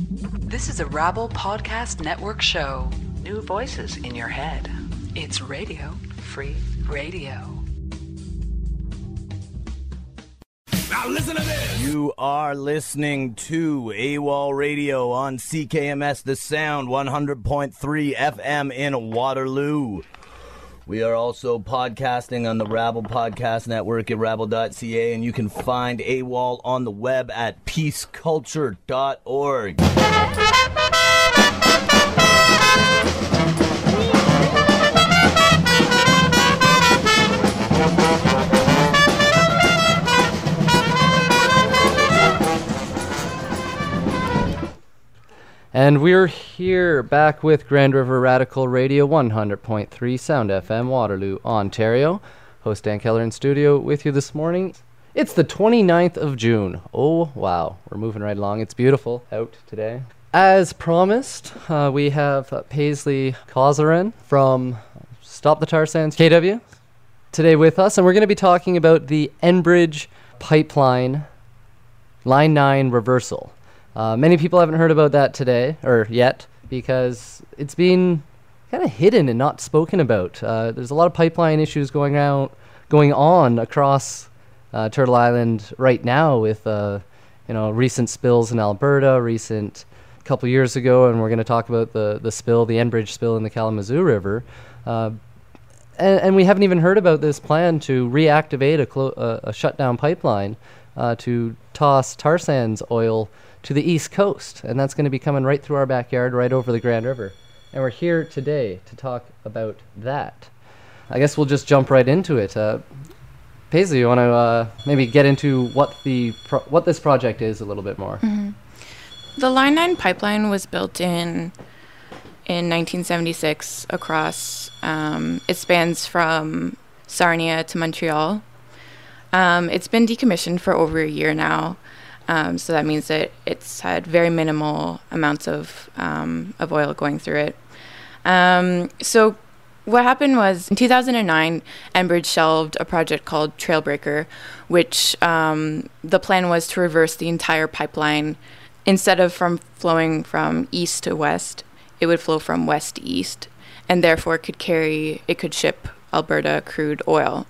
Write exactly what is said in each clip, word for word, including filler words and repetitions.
This is a Rabble Podcast Network show. New voices in your head. It's Radio Free Radio. Now listen to this. You are listening to AWOL Radio on C K M S The Sound, one hundred point three F M in Waterloo. We are also podcasting on the Rabble Podcast Network at rabble dot c a, and you can find AWOL on the web at peace culture dot org. And we're here back with Grand River Radical Radio, one hundred point three Sound F M, Waterloo, Ontario. Host Dan Keller in studio with you this morning. It's the twenty-ninth of June. Oh, wow. We're moving right along. It's beautiful out today. As promised, uh, we have uh, Paisley Causerin from Stop the Tar Sands K W today with us, and we're going to be talking about the Enbridge Pipeline Line nine reversal. Uh, many people haven't heard about that today, or yet, because it's been kind of hidden and not spoken about. Uh, there's a lot of pipeline issues going out, going on across uh, Turtle Island right now with, uh, you know, recent spills in Alberta, recent couple years ago, and we're going to talk about the, the spill, the Enbridge spill in the Kalamazoo River. Uh, and, and we haven't even heard about this plan to reactivate a, clo- uh, a shutdown pipeline uh, to toss tar sands oil to the east coast, and that's going to be coming right through our backyard, right over the Grand River. And we're here today to talk about that. I guess we'll just jump right into it. Uh, Paisley, you want to uh, maybe get into what the pro- what this project is a little bit more? Mm-hmm. The Line nine pipeline was built in in nineteen seventy-six across. Um, it spans from Sarnia to Montreal. Um, it's been decommissioned for over a year now. Um, so that means that it's had very minimal amounts of um, of oil going through it. Um, so what happened was in two thousand nine, Enbridge shelved a project called Trailbreaker, which um, the plan was to reverse the entire pipeline. Instead of from flowing from east to west, it would flow from west to east, and therefore could carry, it could ship Alberta crude oil.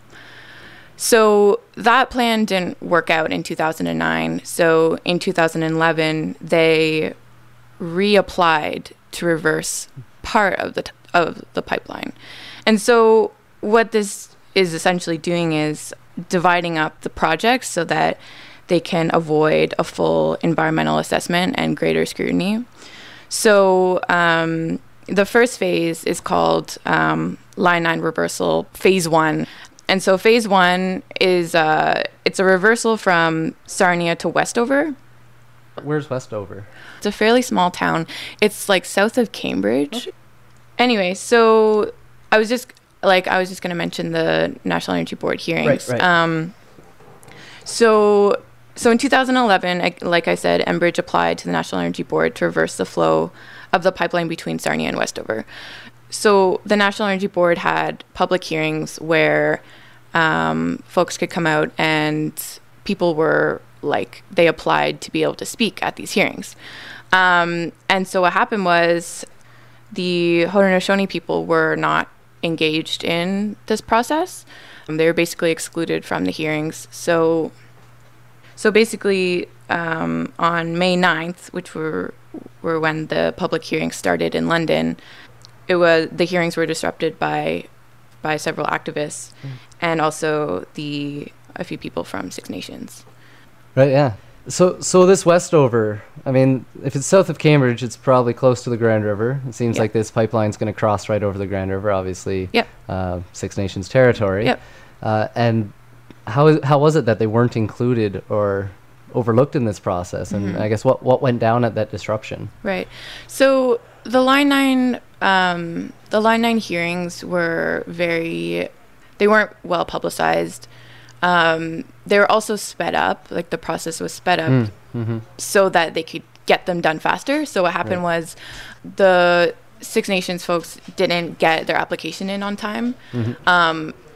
So that plan didn't work out in two thousand nine. So in two thousand eleven, they reapplied to reverse part of the t- of the pipeline. And so what this is essentially doing is dividing up the projects so that they can avoid a full environmental assessment and greater scrutiny. So um, the first phase is called um, Line nine Reversal Phase one. And so phase one is, uh, it's a reversal from Sarnia to Westover. Where's Westover? It's a fairly small town. It's like south of Cambridge. Okay. Anyway, so I was just, like, I was just going to mention the National Energy Board hearings. Right, right. Um, so, so in two thousand eleven, I, like I said, Enbridge applied to the National Energy Board to reverse the flow of the pipeline between Sarnia and Westover. So the National Energy Board had public hearings where um, folks could come out, and people were like, they applied to be able to speak at these hearings. Um, and so what happened was the Haudenosaunee people were not engaged in this process. Um, they were basically excluded from the hearings. So, so basically um, on May ninth, which were, were when the public hearings started in London, it was the hearings were disrupted by by several activists mm. and also the a few people from Six Nations. Right, yeah. So so this Westover, I mean, if it's south of Cambridge, it's probably close to the Grand River. It seems yep. like this pipeline's going to cross right over the Grand River, obviously. Yep. Uh, Six Nations territory. Yep. Uh, and how how was it that they weren't included or overlooked in this process? And mm-hmm. I guess what, what went down at that disruption? Right. So the Line nine um, the Line nine hearings were very, they weren't well publicized. Um, they were also sped up, like the process was sped up mm, mm-hmm. so that they could get them done faster. So what happened right. was the Six Nations folks didn't get their application in on time. Mm-hmm. Um,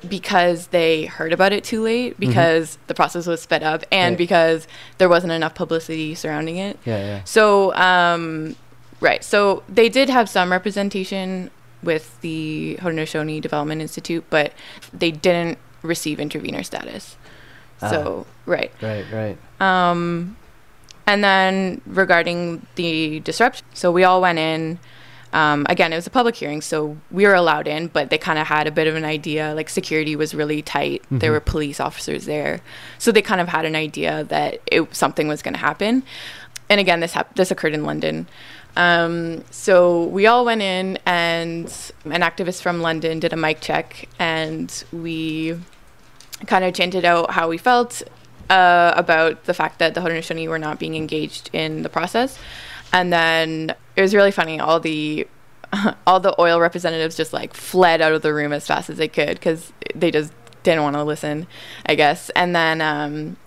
because they heard about it too late, because mm-hmm. the process was sped up, and right. because there wasn't enough publicity surrounding it. Yeah, yeah. So, um, right. So they did have some representation with the Haudenosaunee Development Institute, but they didn't receive intervener status. Ah. So, right. Right, right. Um, and then regarding the disruption, so we all went in. Um, again, it was a public hearing, so we were allowed in, but they kind of had a bit of an idea. Like, security was really tight. Mm-hmm. There were police officers there. So they kind of had an idea that it, something was going to happen. And again, this hap- this occurred in London. Um, so we all went in, and an activist from London did a mic check, and we kind of chanted out how we felt uh, about the fact that the Haudenosaunee were not being engaged in the process. And then it was really funny. All the all the oil representatives just like fled out of the room as fast as they could because they just didn't want to listen, I guess. And then um,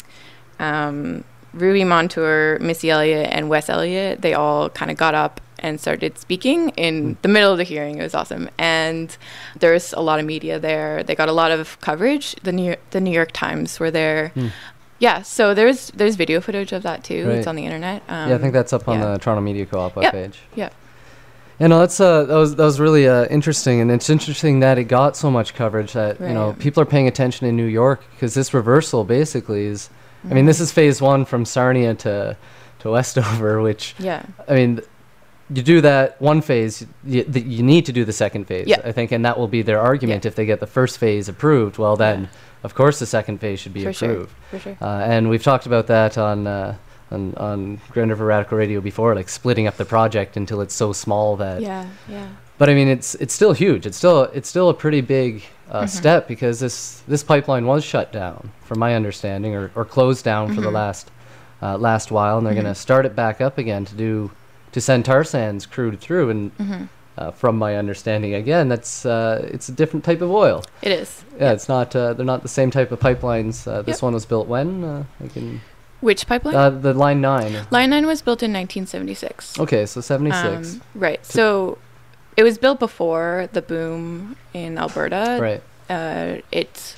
um, Ruby Montour, Missy Elliott, and Wes Elliott, they all kind of got up and started speaking in the middle of the hearing. It was awesome. And there's a lot of media there. They got a lot of coverage. The New York, the New York Times were there. Mm. Yeah, so there's there's video footage of that too. Right. It's on the internet. Um, yeah, I think that's up on yeah. the Toronto Media Co-op yep. webpage. Yeah. Yeah, no, that's uh, that was that was really uh, interesting, and it's interesting that it got so much coverage that right. you know people are paying attention in New York because this reversal basically is. Mm-hmm. I mean, this is phase one from Sarnia to to Westover, which yeah. I mean, you do that one phase, you, the, you need to do the second phase. Yeah. I think, and that will be their argument yeah. if they get the first phase approved. Well, then. Yeah. Of course, the second phase should be For approved. Sure. For sure. Uh, and we've talked about that on, uh, on on Grand River Radical Radio before, like splitting up the project until it's so small that. Yeah, yeah. But I mean, it's it's still huge. It's still it's still a pretty big uh, mm-hmm. step because this this pipeline was shut down, from my understanding, or, or closed down mm-hmm. for the last uh, last while, and they're mm-hmm. going to start it back up again to do to send tar sands crude through and. Mm-hmm. Uh, from my understanding, again, that's uh, it's a different type of oil. It is. Yeah, yep. It's not. Uh, they're not the same type of pipelines. Uh, this yep. one was built when? Uh, I can. Which pipeline? Uh, the Line Nine. Line Nine was built in nineteen seventy-six. Okay, so seventy-six. Um, right. So, it was built before the boom in Alberta. Right. Uh, it's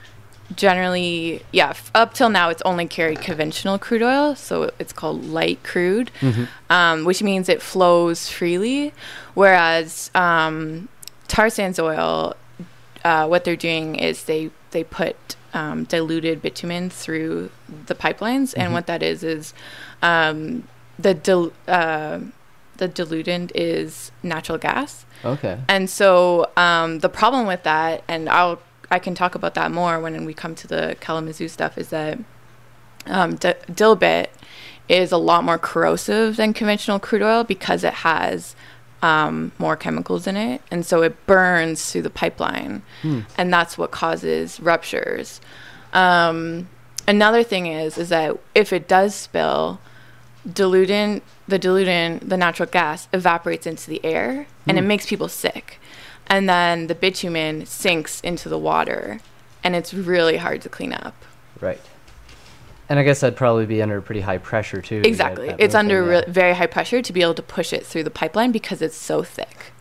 generally, yeah, f- up till now, it's only carried conventional crude oil, so it's called light crude, mm-hmm. um, which means it flows freely. Whereas um, tar sands oil, uh, what they're doing is they they put um, diluted bitumen through the pipelines, mm-hmm. and what that is is um, the dil- uh, the diluent is natural gas. Okay. And so um, the problem with that, and I'll I can talk about that more when we come to the Kalamazoo stuff, is that um, d- dilbit is a lot more corrosive than conventional crude oil because it has um, more chemicals in it. And so it burns through the pipeline. Hmm. And that's what causes ruptures. Um, another thing is, is that if it does spill, diluent, the diluent, the natural gas, evaporates into the air, and hmm. it makes people sick. And then the bitumen sinks into the water, and it's really hard to clean up. Right. And I guess that'd probably be under pretty high pressure, too. Exactly. It's under re- very high pressure to be able to push it through the pipeline because it's so thick.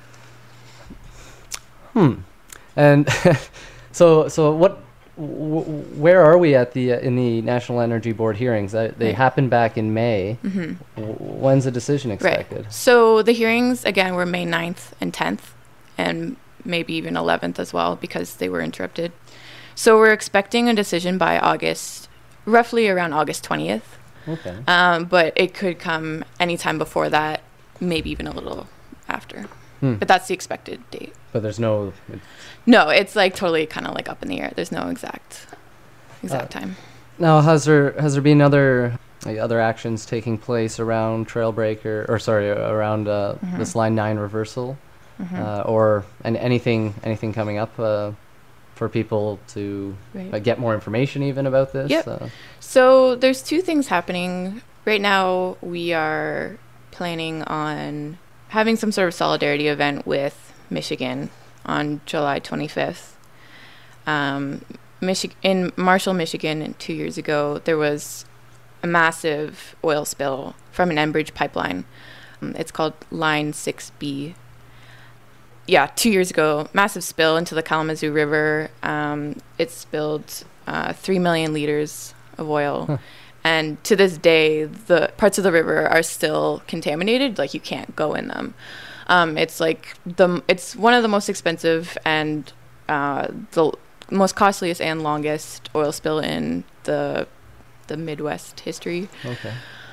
Hmm. And so so what... W- where are we at the uh, in the National Energy Board hearings? Uh, they right. happened back in May. Mm-hmm. W- when's the decision expected? Right. So the hearings, again, were May ninth and tenth. And maybe even eleventh as well, because they were interrupted. So we're expecting a decision by August, roughly around August twentieth. Okay. Um, but it could come anytime before that, maybe even a little after. Hmm. But that's the expected date. But there's no... It's no, it's like totally kind of like up in the air. There's no exact exact uh, time. Now, has there has there been other like, other actions taking place around Trailbreaker, or sorry, around uh, mm-hmm. this Line nine reversal? Mm-hmm. Uh, or and anything anything coming up uh, for people to right. uh, get more information even about this? Yep. Uh, so there's two things happening. Right now we are planning on having some sort of solidarity event with Michigan on July twenty-fifth. Um, Michi- in Marshall, Michigan, two years ago, there was a massive oil spill from an Enbridge pipeline. Um, it's called Line six B. yeah, two years ago, massive spill into the Kalamazoo River. Um, it spilled uh, three million liters of oil. Huh. And to this day, the parts of the river are still contaminated. Like, you can't go in them. Um, it's like the it's one of the most expensive and uh, the most costliest and longest oil spill in the the Midwest history. Okay.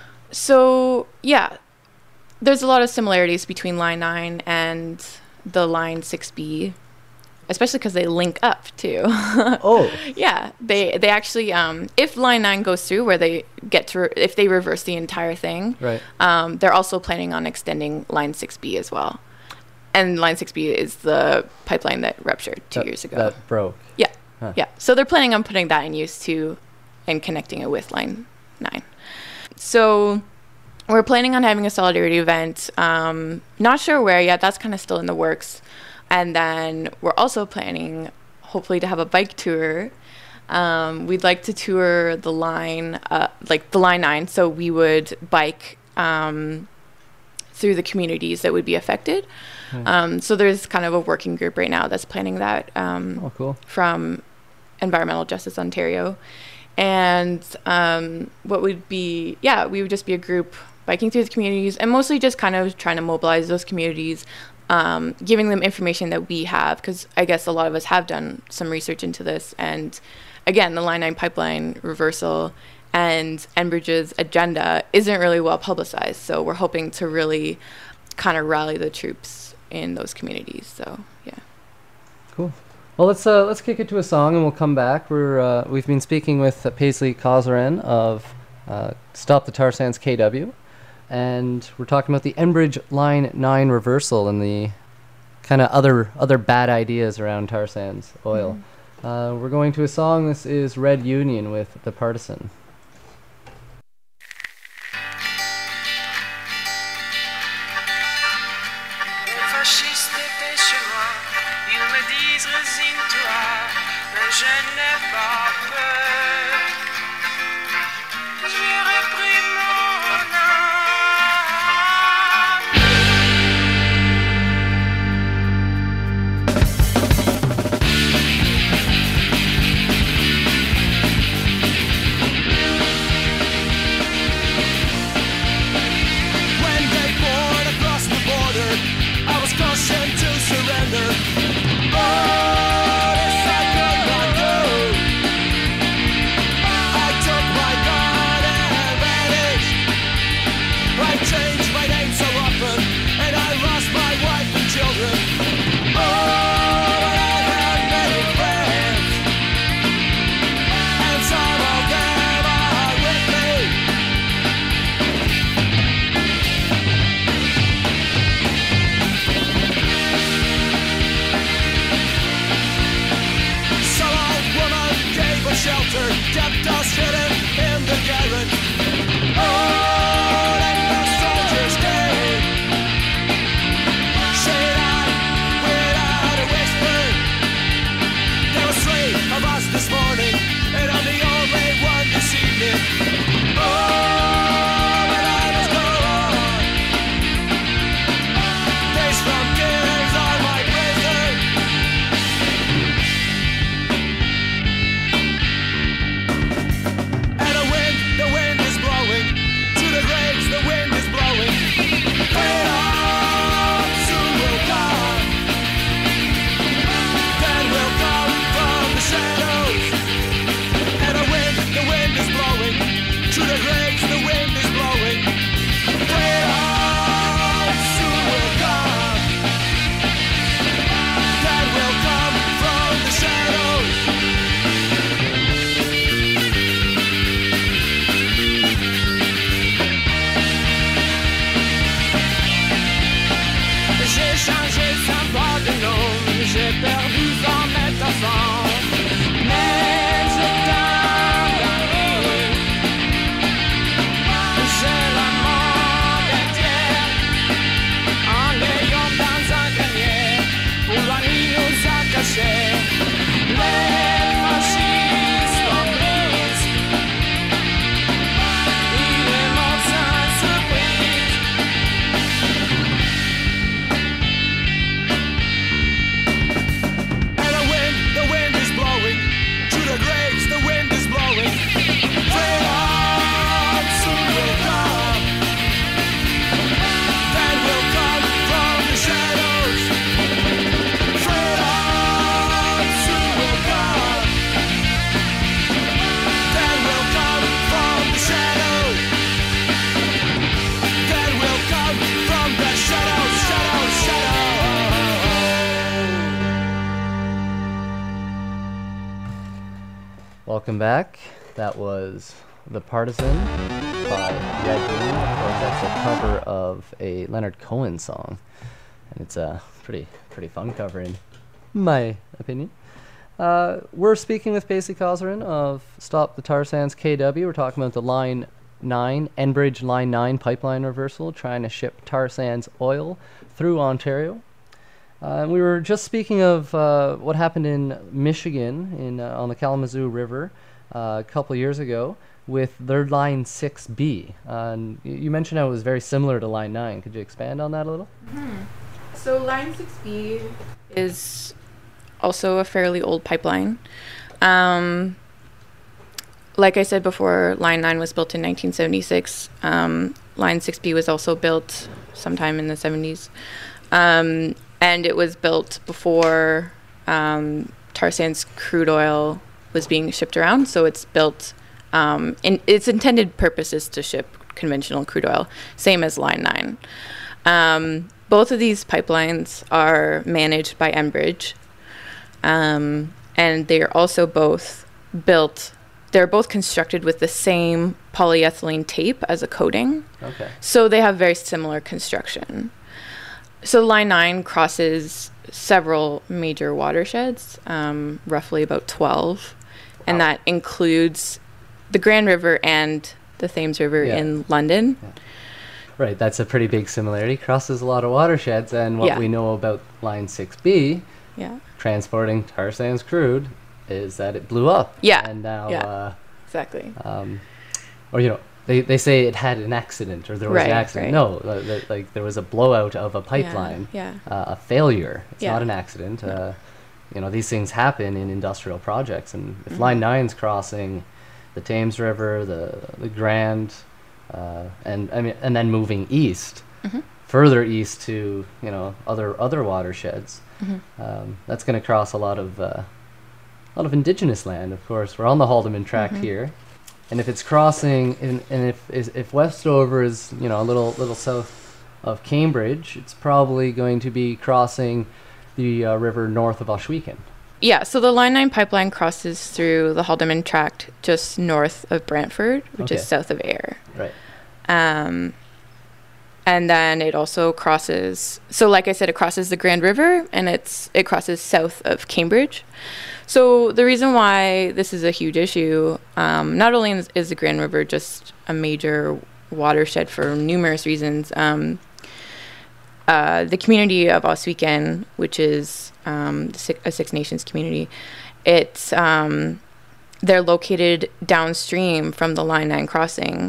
So yeah, there's a lot of similarities between Line nine and the Line six B, especially because they link up too. Oh. Yeah, they they actually um, if Line nine goes through, where they get to re- if they reverse the entire thing, right? Um, they're also planning on extending Line six B as well, and Line six B is the pipeline that ruptured two that, years ago. That broke. Yeah, huh. yeah. So they're planning on putting that in use too, and connecting it with Line nine. So we're planning on having a solidarity event. Um, not sure where yet. That's kind of still in the works. And then we're also planning, hopefully, to have a bike tour. Um, we'd like to tour the line, uh, like the Line nine. So we would bike um, through the communities that would be affected. Mm. Um, so there's kind of a working group right now that's planning that. Um, oh, cool. From Environmental Justice Ontario. And um, what would be, yeah, we would just be a group biking through the communities and mostly just kind of trying to mobilize those communities. Um, giving them information that we have, because I guess a lot of us have done some research into this. And again, the Line nine pipeline reversal and Enbridge's agenda isn't really well publicized. So we're hoping to really kind of rally the troops in those communities. So yeah. Cool. Well, let's uh, let's kick it to a song and we'll come back. We're uh, we've been speaking with uh, Paisley Kozaren of uh, Stop the Tar Sands K W. And we're talking about the Enbridge Line nine reversal and the kind of other other bad ideas around tar sands oil. Mm-hmm. Uh, we're going to a song. This is Red Union with The Partisan. Les fascistes étaient chez moi, ils me disent résigne-toi, mais je n'ai pas peur. J'ai repris mon âme. Welcome back. That was The Partisan by Red Moon. Of course, that's a cover of a Leonard Cohen song. And it's a pretty pretty fun cover in my opinion. Uh, we're speaking with Paisley Cozarin of Stop the Tar Sands K W. We're talking about the Line nine, Enbridge Line nine pipeline reversal, trying to ship tar sands oil through Ontario. Uh, and we were just speaking of uh, what happened in Michigan in uh, on the Kalamazoo River uh, a couple years ago with their Line six B. Uh, and y- you mentioned how it was very similar to Line nine. Could you expand on that a little? Mm-hmm. So Line six B is also a fairly old pipeline. Um, like I said before, Line nine was built in nineteen seventy-six. Um, Line six B was also built sometime in the seventies. Um, and it was built before um, tar sands crude oil was being shipped around. So it's built, um, in its intended purpose is to ship conventional crude oil, same as Line nine. Um, both of these pipelines are managed by Enbridge. Um, and they're also both built, they're both constructed with the same polyethylene tape as a coating. Okay. So they have very similar construction. So Line nine crosses several major watersheds, um, roughly about twelve. And Wow. that includes the Grand River and the Thames River Yeah. in London. Yeah. Right, that's a pretty big similarity. Crosses a lot of watersheds, and what Yeah. we know about Line six B, Yeah, transporting tar sands crude, is that it blew up. Yeah, And now, yeah. exactly. uh, um, or you know, they, they say it had an accident, or there was Right, an accident. right. No, li- li- like there was a blowout of a pipeline, Yeah, Uh, a failure. It's Yeah. not an accident. Uh, you know, these things happen in industrial projects, and if Mhm. Line nine's crossing the Thames River, the the Grand, uh, and I mean, and then moving east, Mhm. further east to you know other other watersheds, Mhm. um, that's going to cross a lot of uh, a lot of indigenous land. Of course, we're on the Haldeman Tract Mhm. here, and if it's crossing, in, and if is, if Westover is you know a little little south of Cambridge, it's probably going to be crossing the uh, river north of Ohsweken. Yeah, so the Line nine pipeline crosses through the Haldeman Tract just north of Brantford, which Okay. is south of Ayr. Right. Um, and then it also crosses, so like I said, it crosses the Grand River, and it's it crosses south of Cambridge. So the reason why this is a huge issue, um, not only is, is the Grand River just a major watershed for numerous reasons, um, uh, the community of Ohsweken, which is um, the Six, a Six Nations community, it's um, they're located downstream from the Line nine crossing,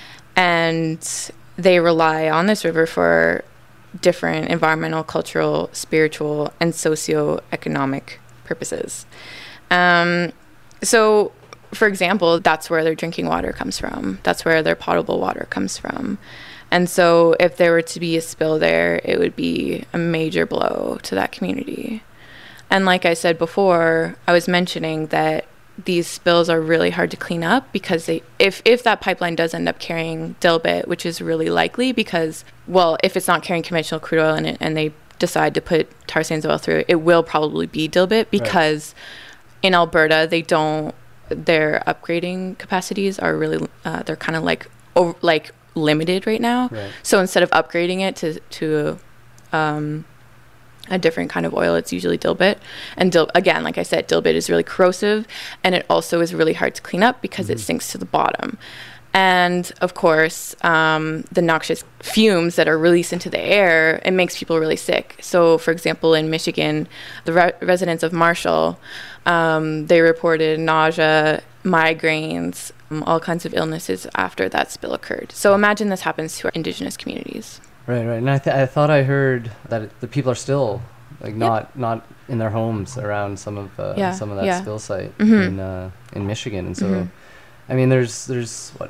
and they rely on this river for different environmental, cultural, spiritual, and socio-economic purposes. Um, so, for example, that's where their drinking water comes from. That's where their potable water comes from. And so if there were to be a spill there, it would be a major blow to that community. And like I said before, I was mentioning that these spills are really hard to clean up because they, if, if that pipeline does end up carrying dilbit, which is really likely because, well, if it's not carrying conventional crude oil in it and they decide to put tar sands oil through it, it will probably be dilbit because in Alberta, they don't, their upgrading capacities are really, uh, they're kind of like, over, like limited right now. Right. So instead of upgrading it to, to, um, a different kind of oil, it's usually dilbit. And dil- again, like I said, dilbit is really corrosive, and it also is really hard to clean up because Mhm. it sinks to the bottom. And of course, um, the noxious fumes that are released into the air, it makes people really sick. So for example, in Michigan, the re- residents of Marshall, um, they reported nausea, migraines, um, all kinds of illnesses after that spill occurred. So imagine this happens to our indigenous communities. Right, right. And I, th- I thought I heard that it, the people are still like not not in their homes around some of uh, Yeah, some of that yeah. spill site Mhm. in uh, in Michigan, and so Mhm. I mean, there's there's what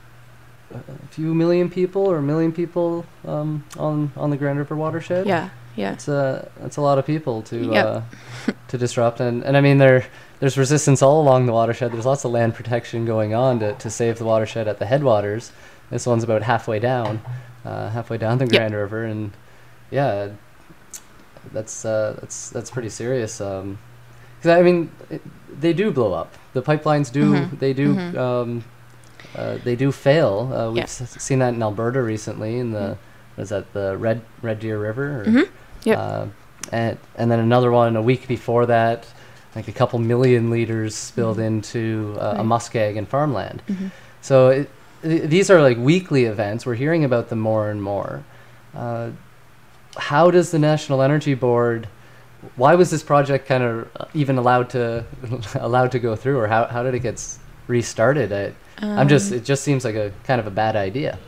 a few million people or a million people um, on on the Grand River watershed. Yeah, yeah. It's a that's a lot of people to Yep. uh, to disrupt, and and I mean there there's resistance all along the watershed. There's lots of land protection going on to to save the watershed at the headwaters. This one's about halfway down, uh, halfway down the Yep. Grand River, and yeah, that's uh, that's that's pretty serious. Um, Because I mean, it, they do blow up. The pipelines do. Mhm. They do. Mhm. Um, uh, they do fail. Uh, we've Yeah. s- seen that in Alberta recently. In the was that the Red Red Deer River? Or, Mhm. Yep. Uh, and and then another one a week before that, like a couple million liters spilled into uh, a Right. muskeg and farmland. Mhm. So it, th- these are like weekly events. We're hearing about them more and more. Uh, how does the National Energy Board? Why was this project kind of even allowed to allowed to go through, or how how did it get s- restarted? I, I'm just Um, it just seems like a kind of a bad idea.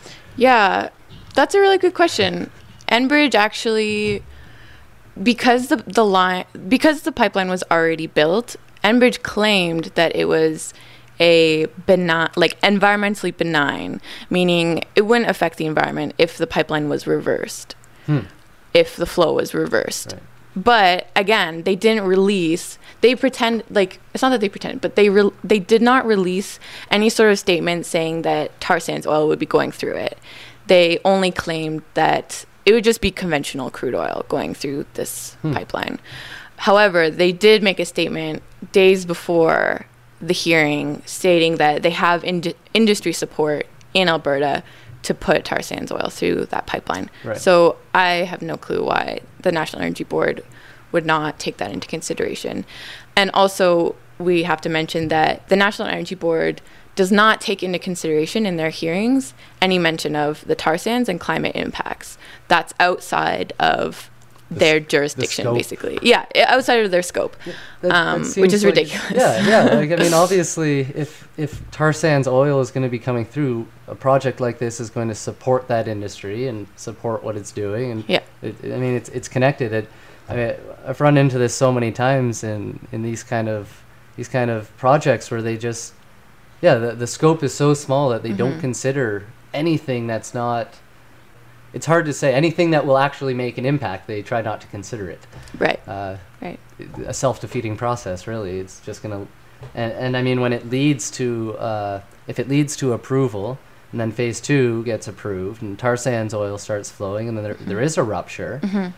Yeah, that's a really good question. Enbridge actually, because the the line because the pipeline was already built, Enbridge claimed that it was a benign, like environmentally benign, meaning it wouldn't affect the environment if the pipeline was reversed, Hmm. if the flow was reversed. Right. But again, they didn't release. They pretend like it's not that they pretend, but they re- they did not release any sort of statement saying that tar sands oil would be going through it. They only claimed that it would just be conventional crude oil going through this Hmm. pipeline. However, they did make a statement days before the hearing stating that they have ind- industry support in Alberta to put tar sands oil through that pipeline. Right. So I have no clue why the National Energy Board would not take that into consideration. And also, we have to mention that the National Energy Board does not take into consideration in their hearings any mention of the tar sands and climate impacts. That's outside of their jurisdiction, scope. basically. Yeah, i- outside of their scope, That- that um, which seems is like- ridiculous. Yeah, yeah. Like I mean, obviously, if if tar sands oil is going to be coming through, a project like this is going to support that industry and support what it's doing. And Yeah. it, I mean, it's it's connected. It, I mean, I've run into this so many times in in these kind of these kind of projects where they just, yeah, the the scope is so small that they don't Mhm. consider anything that's not. It's hard to say anything that will actually make an impact. They try not to consider it. Right, Uh, right. a self-defeating process, really. It's just gonna, and, and I mean, when it leads to, uh, if it leads to approval, and then phase two gets approved, and tar sands oil starts flowing, and then there, there is a rupture. Mhm.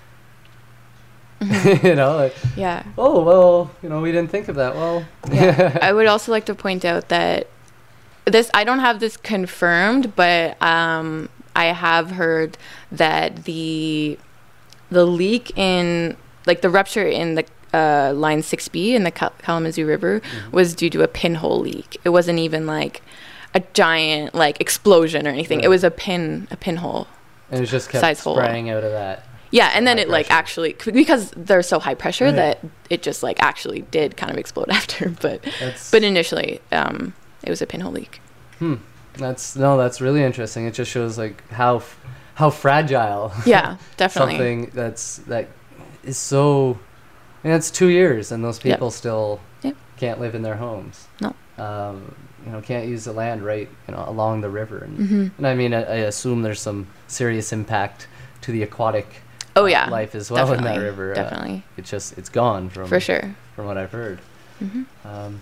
You know, like, Yeah. oh well, you know, we didn't think of that. Well, Yeah. I would also like to point out that this, I don't have this confirmed, but um, I have heard that the the leak in, like the rupture in the uh, line six B in the Kal- Kalamazoo River was due to a pinhole leak. It wasn't even like a giant like explosion or anything. Right. It was a pin a pinhole. and it just kept Size hole. spraying out of that. Yeah, and then High it like pressure. actually, because they're so high pressure Right. that it just like actually did kind of explode after. But That's, but initially, um, it was a pinhole leak. hmm, that's no, that's really interesting. It just shows like how f- how fragile. Yeah, definitely. Something that's that is so. I mean, it's two years, and those Yep. people still Yep. can't live in their homes. No. Um, you know, can't use the land right, you know, along the river, and, Mhm. and I mean, I, I assume there's some serious impact to the aquatic Oh uh, yeah, life as well in that definitely, river. Uh, Definitely, it's just it's gone from for sure. from what I've heard. Mhm. Um,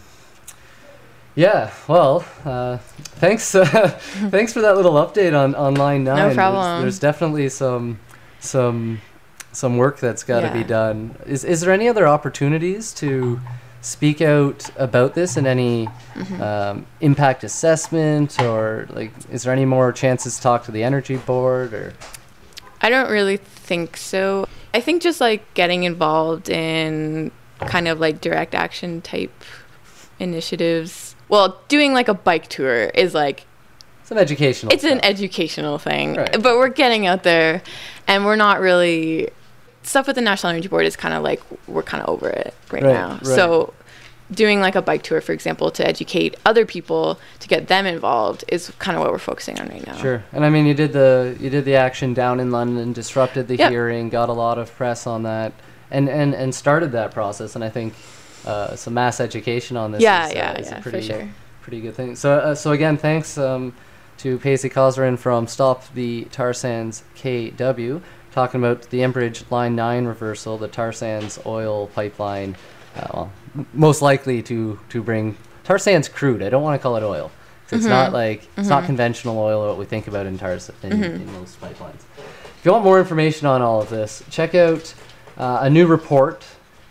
yeah, well, uh, thanks, uh, thanks for that little update on, on line nine. There's- problem. There's, definitely some some some work that's got to be Yeah. done. Is is there any other opportunities to speak out about this in any Mm-hmm. um, impact assessment, or like, is there any more chances to talk to the energy board, or? I don't really think so. I think just like getting involved in kind of like direct action type initiatives. Well, doing like a bike tour is like It's an educational. it's an stuff. educational thing, Right. but we're getting out there, and we're not really stuff with the National Energy Board is kind of like we're kind of over it right, Right, now. right. So doing like a bike tour, for example, to educate other people to get them involved is kind of what we're focusing on right now. Sure, and I mean, you did the you did the action down in London, disrupted the Yep. hearing, got a lot of press on that, and and and started that process. And I think uh, some mass education on this Yeah, is, uh, yeah, is yeah, a for pretty sure. pretty good thing. So uh, so again, thanks um, to Paisley Cosrin from Stop the Tar Sands K W, talking about the Enbridge Line nine reversal, the tar sands oil pipeline. Uh, well, m- most likely to to bring tar sands crude. I don't want to call it oil. 'Cause it's not like it's not conventional oil what we think about in tar s- in, in most pipelines. If you want more information on all of this, check out uh, a new report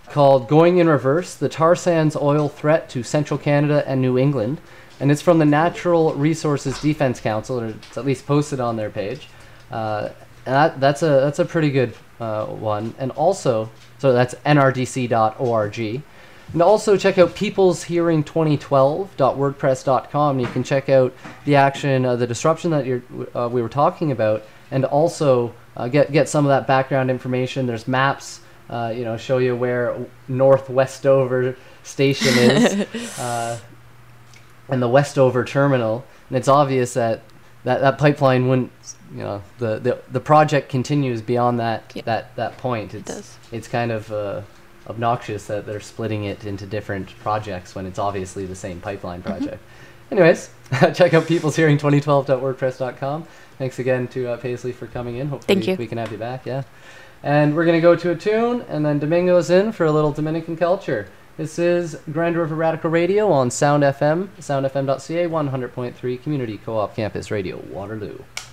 called Going in Reverse, the Tar Sands Oil Threat to Central Canada and New England. And it's from the Natural Resources Defense Council, or it's at least posted on their page. Uh, and that, that's a that's a pretty good uh, one. And also, so that's N R D C dot org. And also check out peoples hearing twenty twelve dot wordpress dot com. You can check out the action, uh, the disruption that you're, uh, we were talking about, and also uh, get get some of that background information. There's maps, uh, you know, show you where North Westover Station is, uh, and the Westover Terminal. And it's obvious that that, that pipeline wouldn't, you know, the, the, the project continues beyond that Yeah. that, that point. It's, It does. It's kind of uh, obnoxious that they're splitting it into different projects when it's obviously the same pipeline project. Anyways, check out peoples hearing twenty twelve dot wordpress dot com. Thanks again to uh, Paisley for coming in. Hopefully Thank you. we can have you back, yeah. And we're going to go to a tune, and then Domingo's in for a little Dominican culture. This is Grand River Radical Radio on Sound F M, sound f m dot c a, one hundred point three Community Co-op Campus Radio, Waterloo.